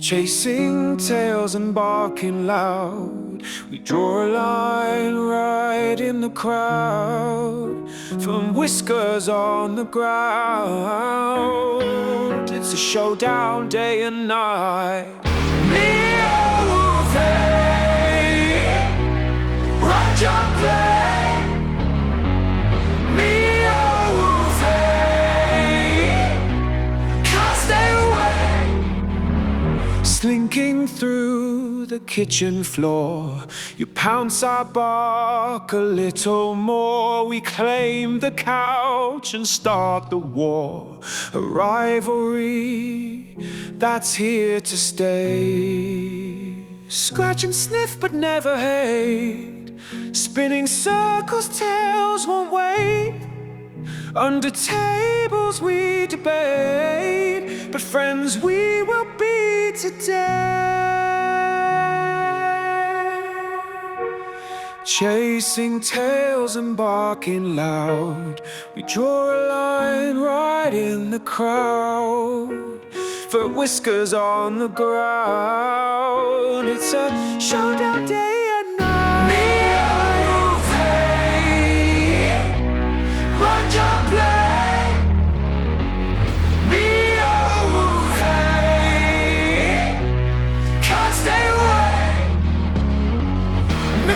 Chasing tails and barking loud, we draw a line right in the crowd. From whiskers on the ground, it's a showdown day and night. Roger, play. Can't stay away. Slinking through the kitchen floor, you pounce, I bark a little more. We claim the couch and start the war, a rivalry that's here to stay. Scratch and sniff but never hate, spinning circles, tails won't wait. Under tables we debate, but friends we will be today. Chasing tails and barking loud, we draw a line right in the crowd. For whiskers on the ground, it's a showdown day